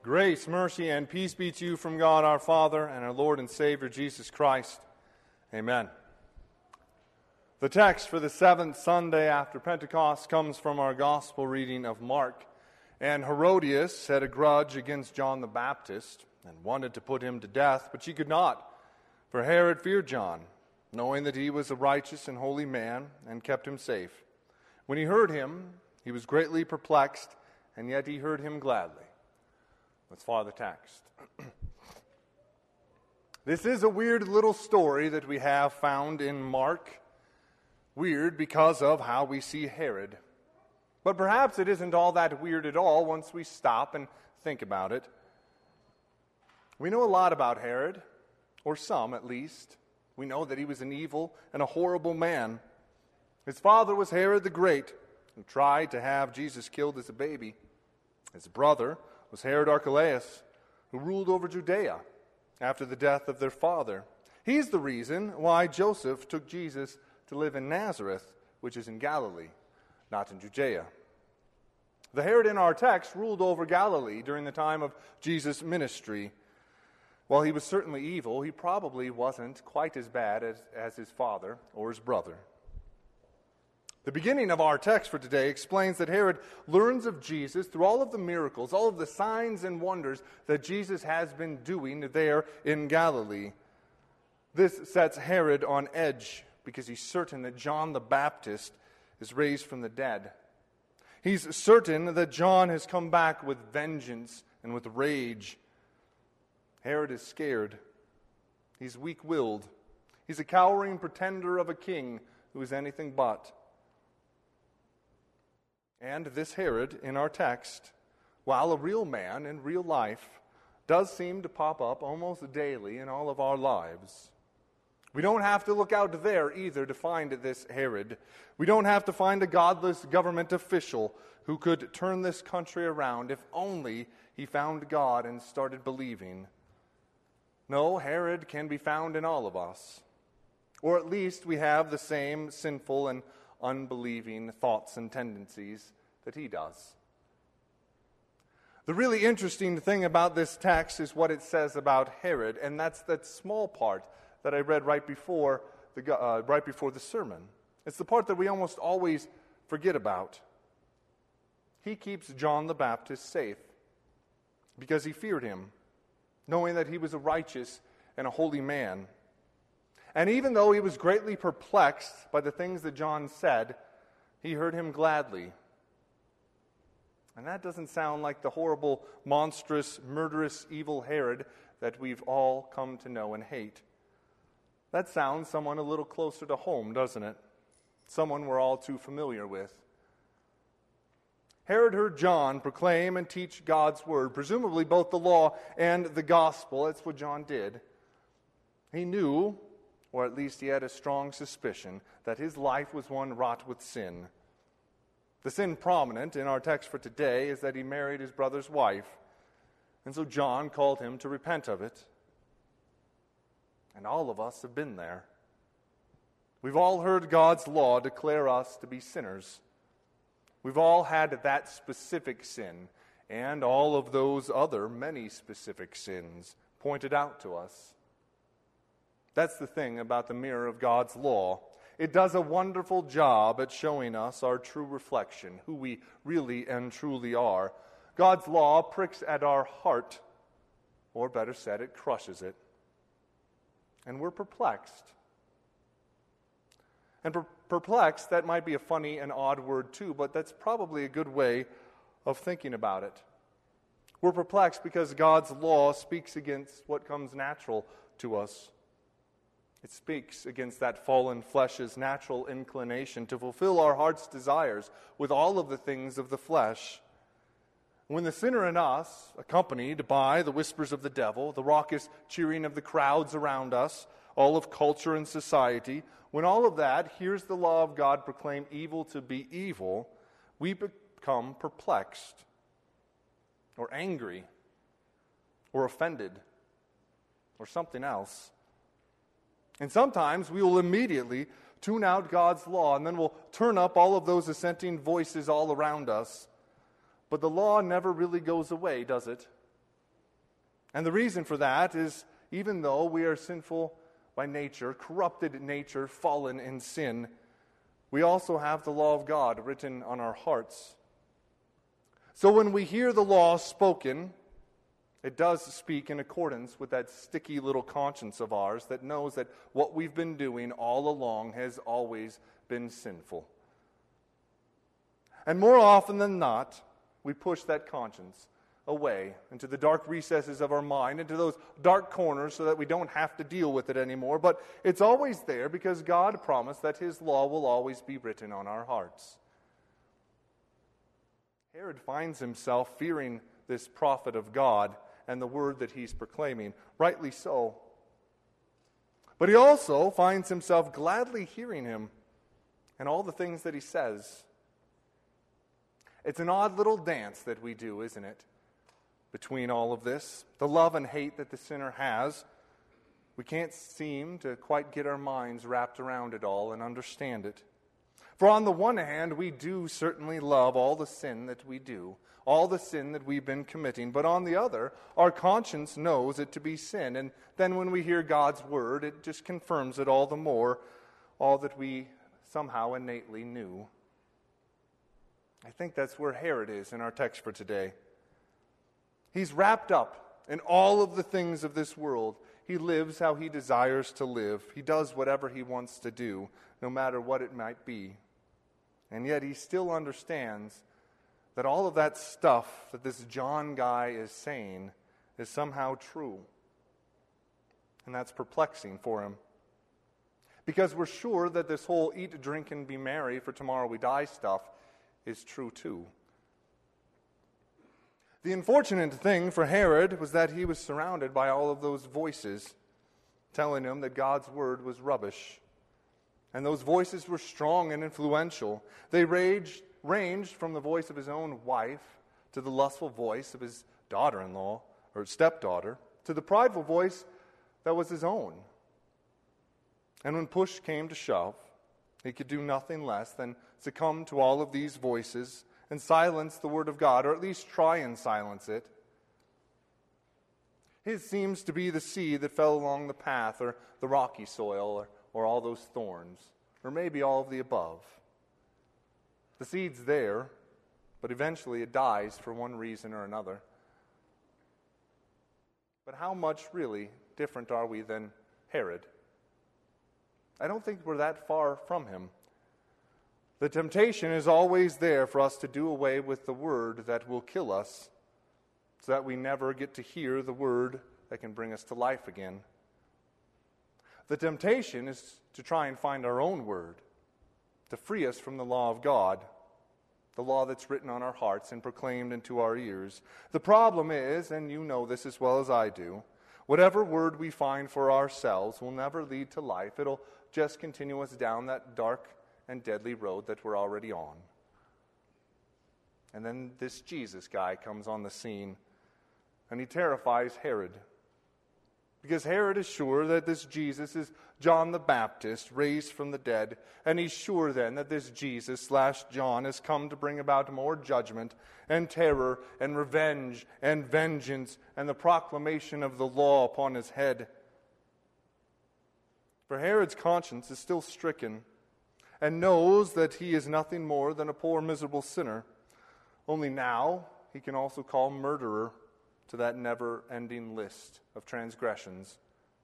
Grace, mercy, and peace be to you from God our Father and our Lord and Savior Jesus Christ. Amen. The text for the seventh Sunday after Pentecost comes from our gospel reading of Mark. And Herodias had a grudge against John the Baptist and wanted to put him to death, but she could not, for Herod feared John, knowing that he was a righteous and holy man, and kept him safe. When he heard him, he was greatly perplexed, and yet he heard him gladly. Let's follow the text. This is a weird little story that we have found in Mark. Weird because of how we see Herod. But perhaps it isn't all that weird at all once we stop and think about it. We know a lot about Herod, or some at least. We know that he was an evil and a horrible man. His father was Herod the Great, who tried to have Jesus killed as a baby. His brother was Herod Archelaus, who ruled over Judea after the death of their father. He's the reason why Joseph took Jesus to live in Nazareth, which is in Galilee, not in Judea. The Herod in our text ruled over Galilee during the time of Jesus' ministry. While he was certainly evil, he probably wasn't quite as bad as his father or his brother. The beginning of our text for today explains that Herod learns of Jesus through all of the miracles, all of the signs and wonders that Jesus has been doing there in Galilee. This sets Herod on edge because he's certain that John the Baptist is raised from the dead. He's certain that John has come back with vengeance and with rage. Herod is scared. He's weak-willed. He's a cowering pretender of a king who is anything but. And this Herod in our text, while a real man in real life, does seem to pop up almost daily in all of our lives. We don't have to look out there either to find this Herod. We don't have to find a godless government official who could turn this country around if only he found God and started believing. No, Herod can be found in all of us. Or at least we have the same sinful and unbelieving thoughts and tendencies that he does. The really interesting thing about this text is what it says about Herod, and that's that small part that I read right before the sermon. It's the part that we almost always forget about. He keeps John the Baptist safe because he feared him, knowing that he was a righteous and a holy man. And even though he was greatly perplexed by the things that John said, he heard him gladly. And that doesn't sound like the horrible, monstrous, murderous, evil Herod that we've all come to know and hate. That sounds someone a little closer to home, doesn't it? Someone we're all too familiar with. Herod heard John proclaim and teach God's word, presumably both the law and the gospel. That's what John did. He knew, or at least he had a strong suspicion, that his life was one wrought with sin. The sin prominent in our text for today is that he married his brother's wife, and so John called him to repent of it. And all of us have been there. We've all heard God's law declare us to be sinners. We've all had that specific sin and all of those other many specific sins pointed out to us. That's the thing about the mirror of God's law. It does a wonderful job at showing us our true reflection, who we really and truly are. God's law pricks at our heart, or better said, it crushes it. And we're perplexed. And perplexed, that might be a funny and odd word too, but that's probably a good way of thinking about it. We're perplexed because God's law speaks against what comes natural to us. It speaks against that fallen flesh's natural inclination to fulfill our heart's desires with all of the things of the flesh. When the sinner in us, accompanied by the whispers of the devil, the raucous cheering of the crowds around us, all of culture and society, when all of that hears the law of God proclaim evil to be evil, we become perplexed, or angry, or offended, or something else. And sometimes we will immediately tune out God's law, and then we'll turn up all of those assenting voices all around us. But the law never really goes away, does it? And the reason for that is, even though we are sinful by nature, corrupted nature, fallen in sin, we also have the law of God written on our hearts. So when we hear the law spoken, it does speak in accordance with that sticky little conscience of ours that knows that what we've been doing all along has always been sinful. And more often than not, we push that conscience away into the dark recesses of our mind, into those dark corners so that we don't have to deal with it anymore. But it's always there because God promised that His law will always be written on our hearts. Herod finds himself fearing this prophet of God and the word that he's proclaiming, rightly so. But he also finds himself gladly hearing him and all the things that he says. It's an odd little dance that we do, isn't it? Between all of this, the love and hate that the sinner has, we can't seem to quite get our minds wrapped around it all and understand it. For on the one hand, we do certainly love all the sin that we do, all the sin that we've been committing. But on the other, our conscience knows it to be sin. And then when we hear God's word, it just confirms it all the more, all that we somehow innately knew. I think that's where Herod is in our text for today. He's wrapped up in all of the things of this world. He lives how he desires to live. He does whatever he wants to do, no matter what it might be. And yet he still understands that all of that stuff that this John guy is saying is somehow true. And that's perplexing for him. Because we're sure that this whole eat, drink, and be merry, for tomorrow we die stuff is true too. The unfortunate thing for Herod was that he was surrounded by all of those voices telling him that God's word was rubbish. And those voices were strong and influential. They ranged from the voice of his own wife to the lustful voice of his daughter-in-law or stepdaughter to the prideful voice that was his own. And when push came to shove, he could do nothing less than succumb to all of these voices and silence the word of God, or at least try and silence it. His seems to be the seed that fell along the path, or the rocky soil, or all those thorns, or maybe all of the above. The seed's there, but eventually it dies for one reason or another. But how much really different are we than Herod? I don't think we're that far from him. The temptation is always there for us to do away with the word that will kill us, so that we never get to hear the word that can bring us to life again. The temptation is to try and find our own word, to free us from the law of God, the law that's written on our hearts and proclaimed into our ears. The problem is, and you know this as well as I do, whatever word we find for ourselves will never lead to life. It'll just continue us down that dark and deadly road that we're already on. And then this Jesus guy comes on the scene, and he terrifies Herod. Because Herod is sure that this Jesus is John the Baptist, raised from the dead, and he's sure then that this Jesus/John has come to bring about more judgment and terror and revenge and vengeance and the proclamation of the law upon his head. For Herod's conscience is still stricken and knows that he is nothing more than a poor, miserable sinner. Only now he can also call murderer to that never-ending list of transgressions.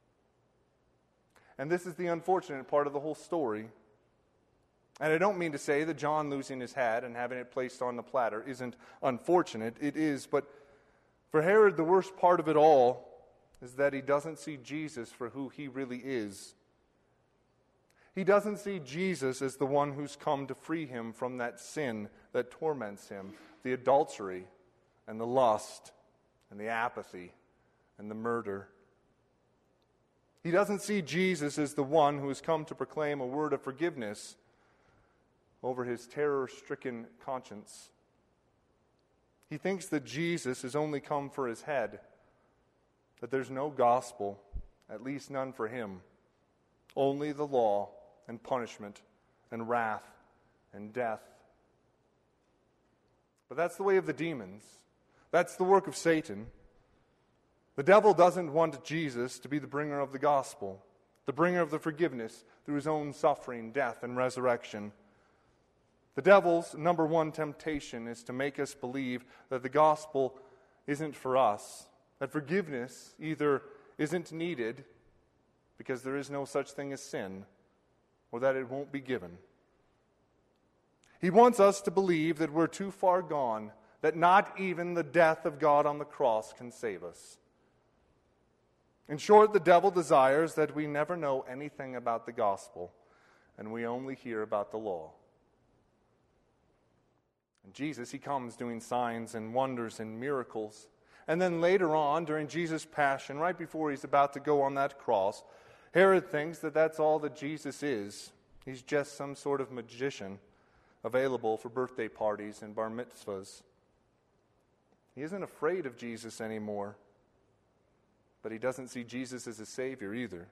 And this is the unfortunate part of the whole story. And I don't mean to say that John losing his hat and having it placed on the platter isn't unfortunate. It is, but for Herod, the worst part of it all is that he doesn't see Jesus for who he really is. He doesn't see Jesus as the one who's come to free him from that sin that torments him, the adultery and the lust and the apathy and the murder. He doesn't see Jesus as the one who has come to proclaim a word of forgiveness over his terror-stricken conscience. He thinks that Jesus has only come for his head, that there's no gospel, at least none for him, only the law and punishment and wrath and death. But that's the way of the demons. That's the work of Satan. The devil doesn't want Jesus to be the bringer of the gospel, the bringer of the forgiveness through his own suffering, death, and resurrection. The devil's number one temptation is to make us believe that the gospel isn't for us, that forgiveness either isn't needed because there is no such thing as sin, or that it won't be given. He wants us to believe that we're too far gone, that not even the death of God on the cross can save us. In short, the devil desires that we never know anything about the gospel, and we only hear about the law. And Jesus, he comes doing signs and wonders and miracles. And then later on, during Jesus' passion, right before he's about to go on that cross, Herod thinks that that's all that Jesus is. He's just some sort of magician available for birthday parties and bar mitzvahs. He isn't afraid of Jesus anymore, but he doesn't see Jesus as a savior either.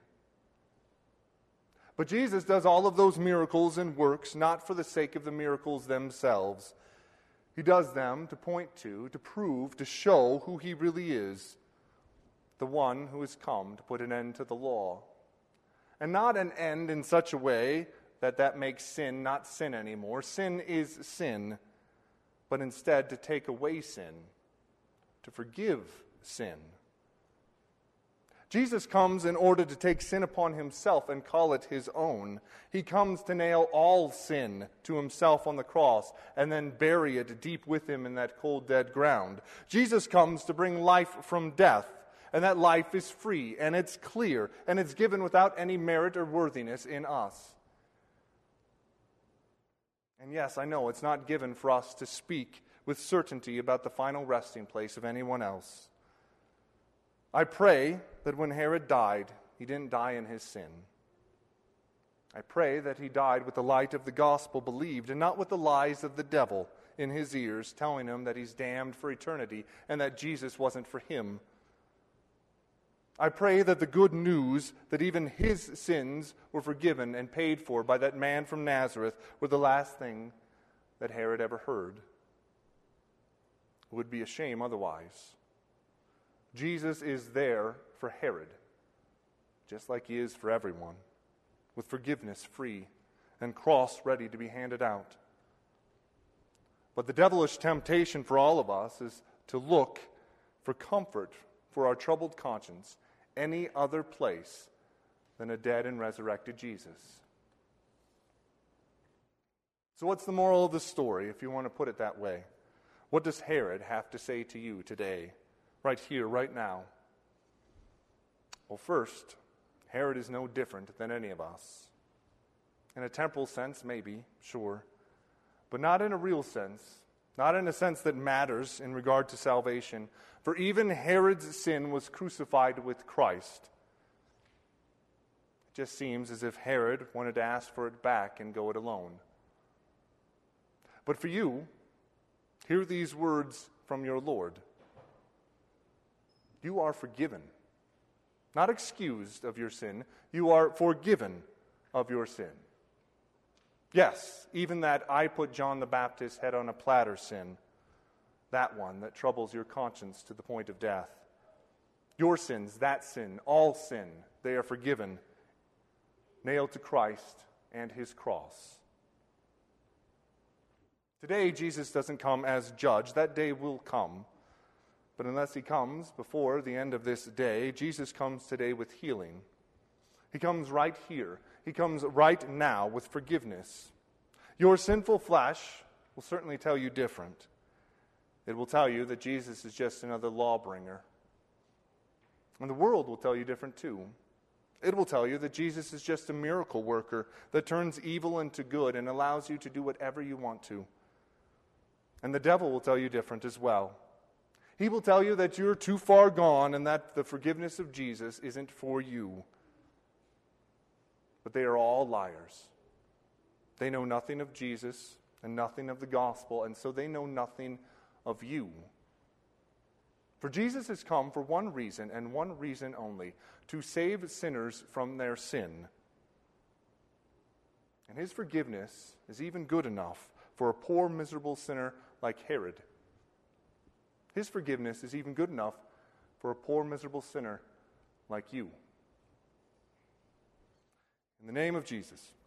But Jesus does all of those miracles and works not for the sake of the miracles themselves. He does them to point to prove, to show who he really is, the one who has come to put an end to the law. And not an end in such a way that makes sin not sin anymore. Sin is sin, but instead to take away sin, to forgive sin. Jesus comes in order to take sin upon himself and call it his own. He comes to nail all sin to himself on the cross and then bury it deep with him in that cold, dead ground. Jesus comes to bring life from death, and that life is free, and it's clear, and it's given without any merit or worthiness in us. And yes, I know it's not given for us to speak with certainty about the final resting place of anyone else. I pray that when Herod died, he didn't die in his sin. I pray that he died with the light of the gospel believed and not with the lies of the devil in his ears telling him that he's damned for eternity and that Jesus wasn't for him. I pray that the good news that even his sins were forgiven and paid for by that man from Nazareth were the last thing that Herod ever heard. It would be a shame otherwise. Jesus is there for Herod, just like he is for everyone, with forgiveness free and cross ready to be handed out. But the devilish temptation for all of us is to look for comfort for our troubled conscience any other place than a dead and resurrected Jesus. So what's the moral of the story, if you want to put it that way? What does Herod have to say to you today? Right here, right now. Well, first, Herod is no different than any of us. In a temporal sense, maybe, sure, but not in a real sense, not in a sense that matters in regard to salvation, for even Herod's sin was crucified with Christ. It just seems as if Herod wanted to ask for it back and go it alone. But for you, hear these words from your Lord. You are forgiven. Not excused of your sin. You are forgiven of your sin. Yes, even that I put John the Baptist's head on a platter sin. That one that troubles your conscience to the point of death. Your sins, that sin, all sin, they are forgiven. Nailed to Christ and his cross. Today, Jesus doesn't come as judge. That day will come. But unless he comes before the end of this day, Jesus comes today with healing. He comes right here. He comes right now with forgiveness. Your sinful flesh will certainly tell you different. It will tell you that Jesus is just another lawbringer. And the world will tell you different too. It will tell you that Jesus is just a miracle worker that turns evil into good and allows you to do whatever you want to. And the devil will tell you different as well. He will tell you that you're too far gone and that the forgiveness of Jesus isn't for you. But they are all liars. They know nothing of Jesus and nothing of the gospel, and so they know nothing of you. For Jesus has come for one reason and one reason only, to save sinners from their sin. And his forgiveness is even good enough for a poor, miserable sinner like Herod. His forgiveness is even good enough for a poor, miserable sinner like you. In the name of Jesus.